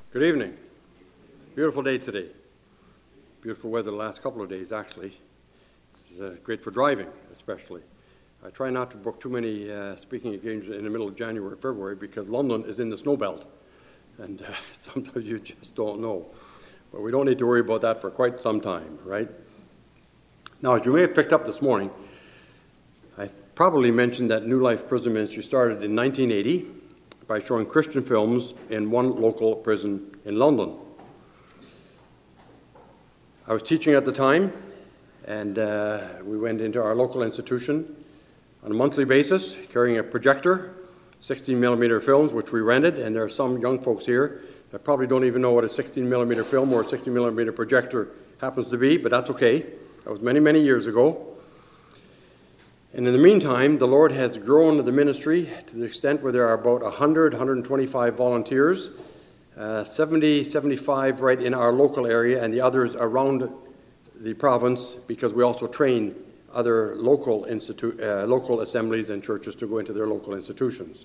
Good evening. Beautiful day today. Beautiful weather the last couple of days, actually. It's great for driving, especially. I try not to book too many speaking engagements in the middle of January, February, because London is in the snow belt, and sometimes you just don't know. But we don't need to worry about that for quite some time, right? Now, as you may have picked up this morning, I probably mentioned that New Life Prison Ministry started in 1980 by showing Christian films in one local prison in London. I was teaching at the time, and we went into our local institution on a monthly basis, carrying a projector, 16mm films, which we rented, and there are some young folks here that probably don't even know what a 16mm film or a 16mm projector happens to be, but that's okay. That was many, many years ago. And in the meantime, the Lord has grown the ministry to the extent where there are about 100, 125 volunteers, 70, 75 right in our local area, and the others around the province, because we also train other local assemblies and churches to go into their local institutions.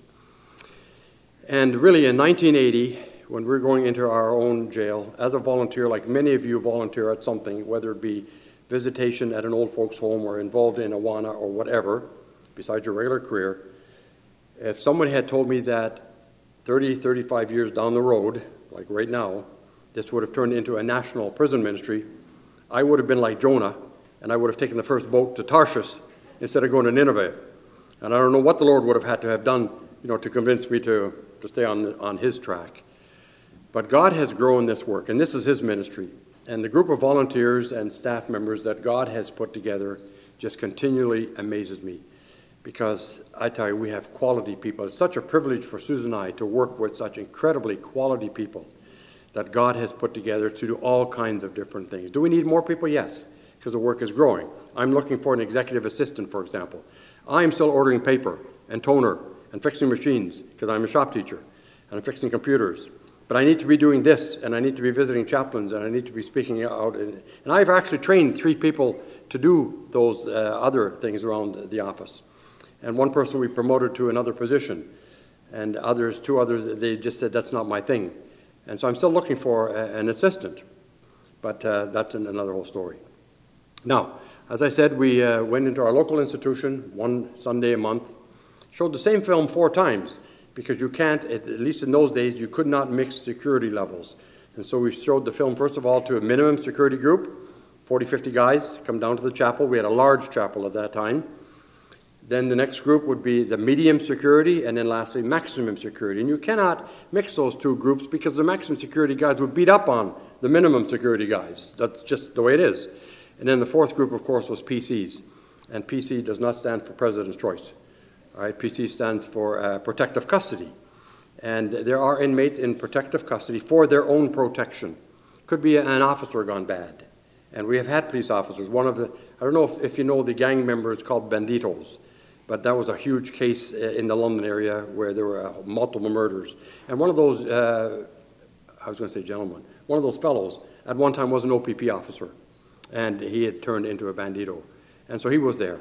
And really in 1980, when we were going into our own jail, as a volunteer, like many of you volunteer at something, whether it be visitation at an old folks' home or involved in Awana or whatever, besides your regular career, if someone had told me that 30, 35 years down the road, like right now, this would have turned into a national prison ministry, I would have been like Jonah, and I would have taken the first boat to Tarshish instead of going to Nineveh. And I don't know what the Lord would have had to have done, to convince me to stay on his track. But God has grown this work, and this is his ministry. And the group of volunteers and staff members that God has put together just continually amazes me. Because I tell you, we have quality people. It's such a privilege for Susan and I to work with such incredibly quality people that God has put together to do all kinds of different things. Do we need more people? Yes, because the work is growing. I'm looking for an executive assistant, for example. I'm still ordering paper and toner and fixing machines because I'm a shop teacher and I'm fixing computers. But I need to be doing this, and I need to be visiting chaplains, and I need to be speaking out. And I've actually trained 3 people to do those other things around the office. And one person we promoted to another position, and 2 others, they just said, that's not my thing. And so I'm still looking for an assistant, but that's another whole story. Now, as I said, we went into our local institution one Sunday a month, showed the same film 4 times, because you can't, at least in those days, you could not mix security levels. And so we showed the film, first of all, to a minimum security group, 40, 50 guys come down to the chapel. We had a large chapel at that time. Then the next group would be the medium security, and then lastly, maximum security. And you cannot mix those 2 groups because the maximum security guys would beat up on the minimum security guys. That's just the way it is. And then the 4th group, of course, was PCs. And PC does not stand for President's Choice. All right, PC stands for protective custody. And there are inmates in protective custody for their own protection. Could be an officer gone bad. And we have had police officers. I don't know if you know the gang members called Banditos, but that was a huge case in the London area where there were multiple murders. And one of those, one of those fellows at one time was an OPP officer, and he had turned into a bandito. And so he was there.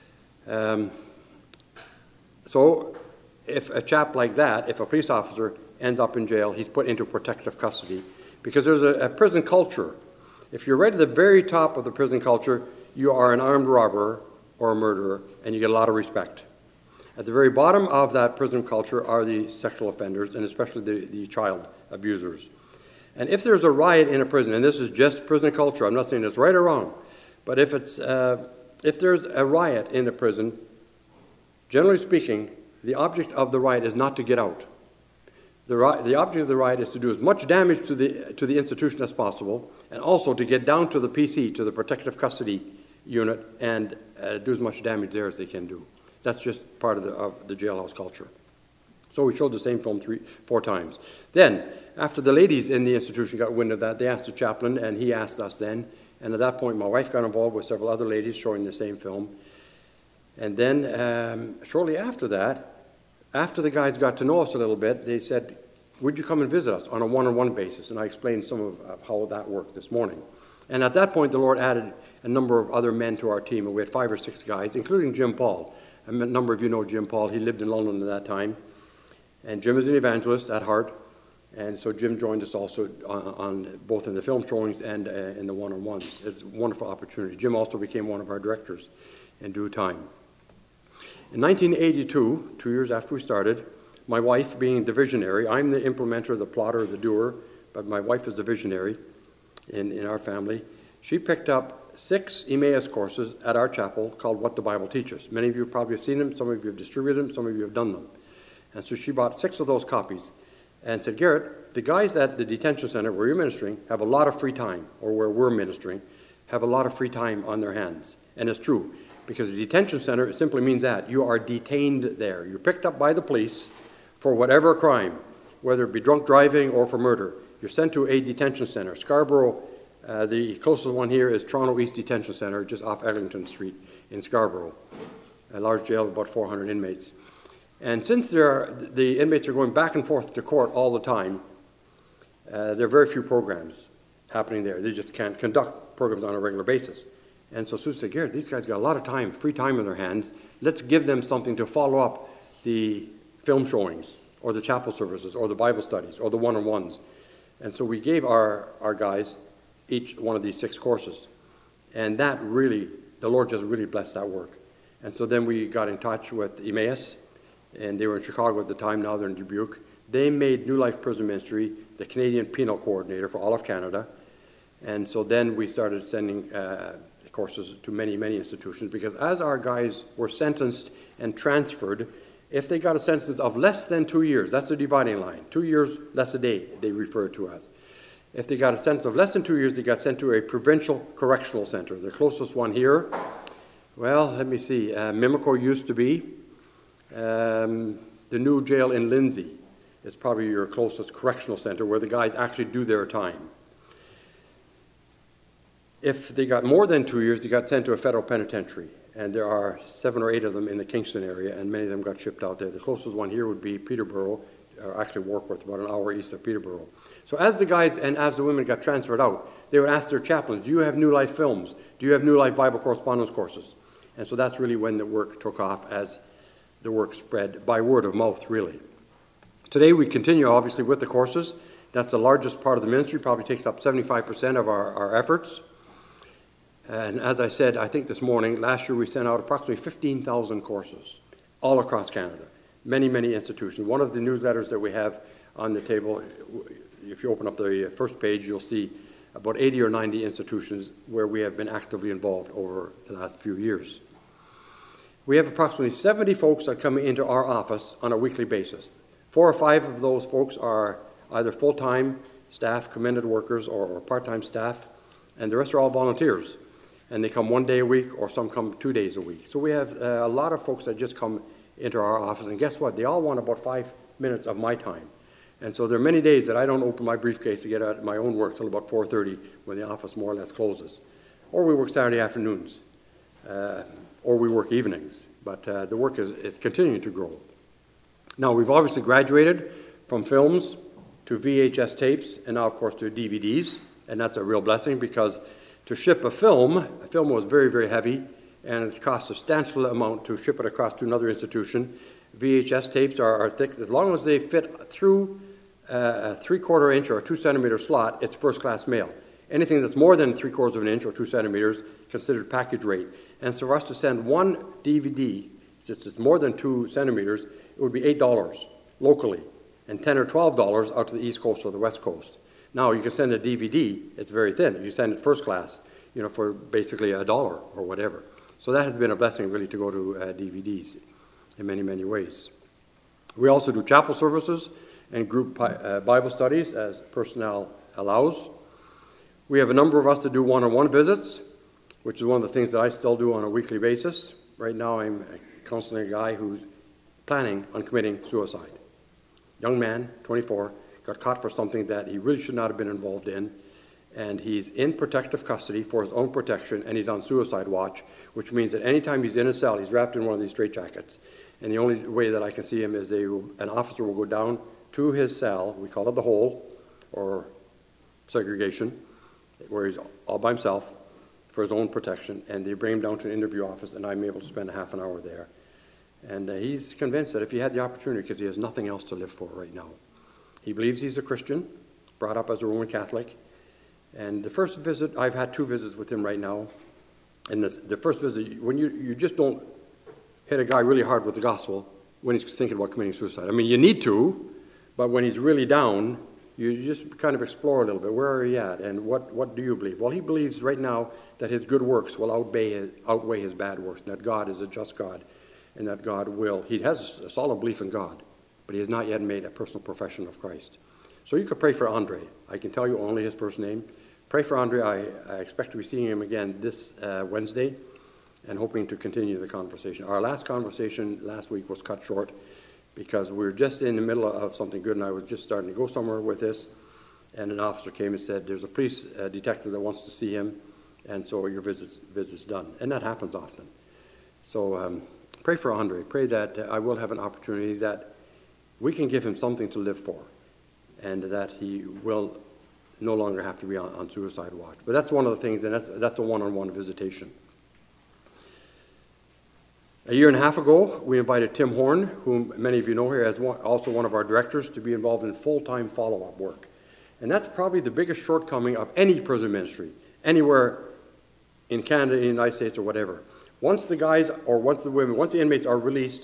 So if a chap like that, if a police officer ends up in jail, he's put into protective custody because there's a prison culture. If you're right at the very top of the prison culture, you are an armed robber or a murderer, and you get a lot of respect. At the very bottom of that prison culture are the sexual offenders, and especially the child abusers. And if there's a riot in a prison, and this is just prison culture, I'm not saying it's right or wrong, but if there's a riot in a prison, generally speaking, the object of the riot is not to get out. The object of the riot is to do as much damage to the institution as possible, and also to get down to the PC, to the protective custody unit, and do as much damage there as they can do. That's just part of the jailhouse culture. So we showed the same film 4 times. Then, after the ladies in the institution got wind of that, they asked the chaplain, and he asked us then. And at that point, my wife got involved with several other ladies showing the same film. And then shortly after that, after the guys got to know us a little bit, they said, would you come and visit us on a one-on-one basis? And I explained some of how that worked this morning. And at that point, the Lord added a number of other men to our team, and we had 5 or 6 guys, including Jim Paul. A number of you know Jim Paul. He lived in London at that time. And Jim is an evangelist at heart. And so Jim joined us also on both in the film showings and in the one-on-ones. It's a wonderful opportunity. Jim also became one of our directors in due time. In 1982, 2 years after we started, my wife being the visionary, I'm the implementer, the plotter, the doer, but my wife is the visionary in our family. She picked up 6 Emmaus courses at our chapel called What the Bible Teaches. Many of you probably have seen them, some of you have distributed them, some of you have done them. And so she bought 6 of those copies and said, Garrett, the guys at the detention center where you're ministering have a lot of free time, or where we're ministering, have a lot of free time on their hands. And it's true, because a detention center, it simply means that you are detained there. You're picked up by the police for whatever crime, whether it be drunk driving or for murder. You're sent to a detention center. Scarborough, the closest one here is Toronto East Detention Center, just off Eglinton Street in Scarborough, a large jail of about 400 inmates. And since the inmates are going back and forth to court all the time, there are very few programs happening there. They just can't conduct programs on a regular basis. And so Sue said, Garrett, these guys got a lot of time, free time in their hands. Let's give them something to follow up the film showings or the chapel services or the Bible studies or the one-on-ones. And so we gave our guys each one of these 6 courses. And that really, the Lord just really blessed that work. And so then we got in touch with Emmaus, and they were in Chicago at the time, now they're in Dubuque. They made New Life Prison Ministry the Canadian Penal Coordinator for all of Canada. And so then we started sending courses to many, many institutions, because as our guys were sentenced and transferred, if they got a sentence of less than 2 years, that's the dividing line, 2 years less a day, they refer to as. If they got a sentence of less than 2 years, they got sent to a provincial correctional center. The closest one here, well, let me see, Mimico used to be. The new jail in Lindsay is probably your closest correctional center where the guys actually do their time. If they got more than 2 years, they got sent to a federal penitentiary. And there are 7 or 8 of them in the Kingston area, and many of them got shipped out there. The closest one here would be Peterborough, or actually Warkworth, about an hour east of Peterborough. So as the guys and as the women got transferred out, they would ask their chaplains, do you have New Life films? Do you have New Life Bible correspondence courses? And so that's really when the work took off, as the work spread by word of mouth, really. Today we continue, obviously, with the courses. That's the largest part of the ministry, probably takes up 75% of our efforts. And as I said, I think this morning, last year we sent out approximately 15,000 courses all across Canada, many, many institutions. One of the newsletters that we have on the table, if you open up the first page, you'll see about 80 or 90 institutions where we have been actively involved over the last few years. We have approximately 70 folks that come into our office on a weekly basis. 4 or 5 of those folks are either full-time staff, commended workers, or part-time staff, and the rest are all volunteers. And they come 1 day a week, or some come 2 days a week. So we have a lot of folks that just come into our office, and guess what? They all want about 5 minutes of my time. And so there are many days that I don't open my briefcase to get at my own work till about 4:30 when the office more or less closes. Or we work Saturday afternoons, or we work evenings. But the work is continuing to grow. Now, we've obviously graduated from films to VHS tapes, and now, of course, to DVDs. And that's a real blessing, because to ship a film was very, very heavy, and it cost a substantial amount to ship it across to another institution. VHS tapes are thick. As long as they fit through a 3/4 inch or a 2 centimeter slot, it's first-class mail. Anything that's more than 3/4 of an inch or 2 centimeters considered package rate. And so for us to send one DVD, since it's more than 2 centimeters, it would be $8 locally, and $10 or $12 out to the East Coast or the West Coast. Now, you can send a DVD, it's very thin. If you send it first class, for basically $1 or whatever. So that has been a blessing, really, to go to DVDs in many, many ways. We also do chapel services and group Bible studies as personnel allows. We have a number of us that do one-on-one visits, which is one of the things that I still do on a weekly basis. Right now, I'm counseling a guy who's planning on committing suicide. Young man, 24, got caught for something that he really should not have been involved in, and he's in protective custody for his own protection, and he's on suicide watch, which means that anytime he's in a cell, he's wrapped in one of these straitjackets. And the only way that I can see him is an officer will go down to his cell, we call it the hole, or segregation, where he's all by himself for his own protection, and they bring him down to an interview office, and I'm able to spend a half an hour there. And he's convinced that if he had the opportunity, because he has nothing else to live for right now, He believes he's a Christian, brought up as a Roman Catholic. And the first visit, I've had 2 visits with him right now. And the first visit, when you just don't hit a guy really hard with the gospel when he's thinking about committing suicide. I mean, you need to, but when he's really down, you just kind of explore a little bit. Where are you at, and what do you believe? Well, he believes right now that his good works will outweigh his bad works, and that God is a just God, and that God will. He has a solid belief in God, but he has not yet made a personal profession of Christ. So you could pray for Andre. I can tell you only his first name. Pray for Andre. I expect to be seeing him again this Wednesday, and hoping to continue the conversation. Our last conversation last week was cut short because we were just in the middle of something good, and I was just starting to go somewhere with this, and an officer came and said, there's a police detective that wants to see him, and so your visit's done. And that happens often. So pray for Andre. Pray that I will have an opportunity that we can give him something to live for, and that he will no longer have to be on suicide watch. But that's one of the things, and that's a one-on-one visitation. A year and a half ago, we invited Tim Horn, whom many of you know here as also one of our directors, to be involved in full-time follow-up work. And that's probably the biggest shortcoming of any prison ministry, anywhere in Canada, in the United States, or whatever. Once the guys, or once the inmates are released,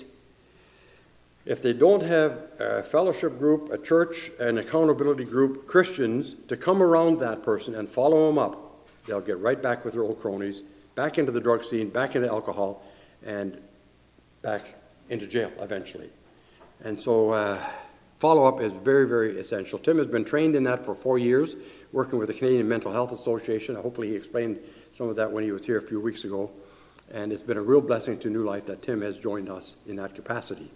if they don't have a fellowship group, a church, an accountability group, Christians, to come around that person and follow them up, they'll get right back with their old cronies, back into the drug scene, back into alcohol, and back into jail eventually. And so follow-up is very, very essential. Tim has been trained in that for 4 years, working with the Canadian Mental Health Association. Hopefully he explained some of that when he was here a few weeks ago. And it's been a real blessing to New Life that Tim has joined us in that capacity.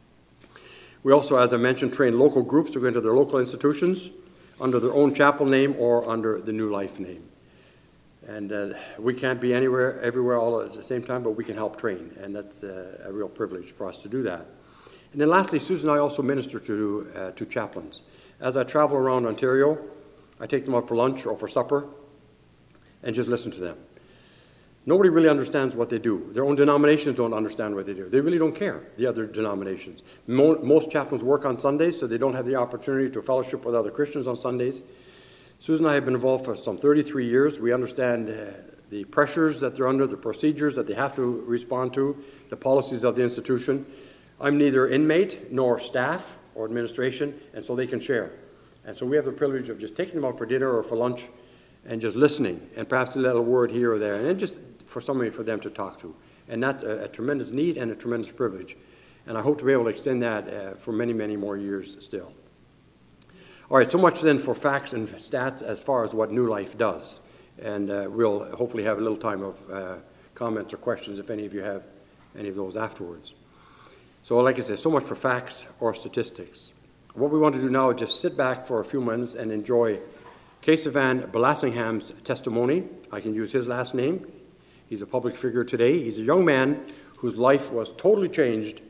We also, as I mentioned, train local groups to go into their local institutions under their own chapel name or under the New Life name. And we can't be everywhere all at the same time, but we can help train, and that's a real privilege for us to do that. And then lastly, Susan and I also minister to chaplains. As I travel around Ontario, I take them out for lunch or for supper and just listen to them. Nobody really understands what they do. Their own denominations don't understand what they do. They really don't care, the other denominations. Most chaplains work on Sundays, so they don't have the opportunity to fellowship with other Christians on Sundays. Susan and I have been involved for some 33 years. We understand the pressures that they're under, the procedures that they have to respond to, the policies of the institution. I'm neither inmate nor staff or administration, and so they can share. And so we have the privilege of just taking them out for dinner or for lunch and just listening, and perhaps a little word here or there, and then just for somebody for them to talk to. And that's a tremendous need and a tremendous privilege. And I hope to be able to extend that for many, many more years still. All right, so much then for facts and stats as far as what New Life does. And we'll hopefully have a little time of comments or questions if any of you have any of those afterwards. So like I said, so much for facts or statistics. What we want to do now is just sit back for a few minutes and enjoy Kesavan Balassingham's testimony. I can use his last name. He's a public figure today. He's a young man whose life was totally changed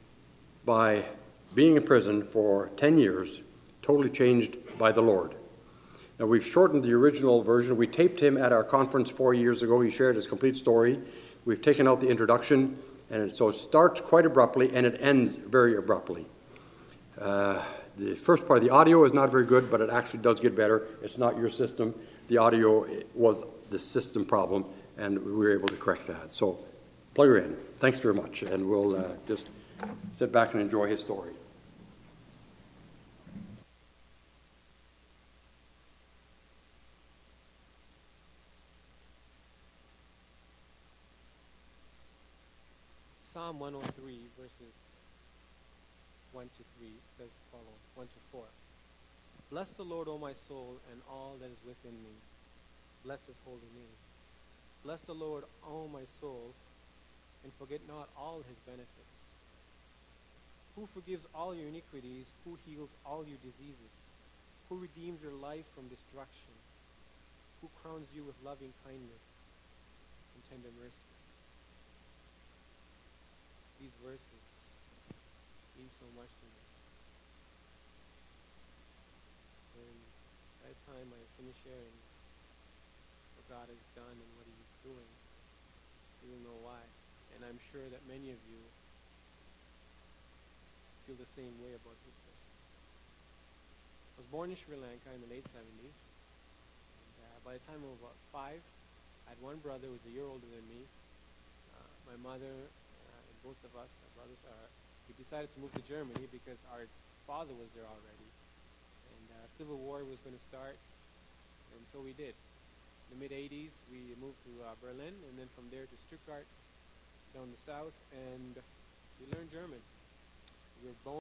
by being in prison for 10 years, totally changed by the Lord. Now, we've shortened the original version. We taped him at our conference 4 years ago. He shared his complete story. We've taken out the introduction, and so it starts quite abruptly, and it ends very abruptly. The first part of the audio is not very good, but it actually does get better. It's not your system. The audio was the system problem, and we were able to correct that. So plug her in. Thanks very much, and we'll just sit back and enjoy his story. Psalm 103, verses 1 to 3 says the following, 1 to 4. Bless the Lord, O my soul, and all that is within me. Bless his holy name. Bless the Lord, O my soul, and forget not all his benefits. Who forgives all your iniquities, who heals all your diseases, who redeems your life from destruction, who crowns you with loving kindness and tender mercies. These verses mean so much to me. And by the time I finish sharing what God has done and what he's doing, you will know why. And I'm sure that many of you feel the same way about this person. was born in Sri Lanka in the late 70s. And by the time I was about 5, I had one brother who was a year older than me. My mother and both of us, our brothers, we decided to move to Germany because our father was there already. And Civil War was going to start, and so we did. In the mid-'80s, we moved to Berlin, and then from there to Stuttgart, down the south, and we learned German. We were born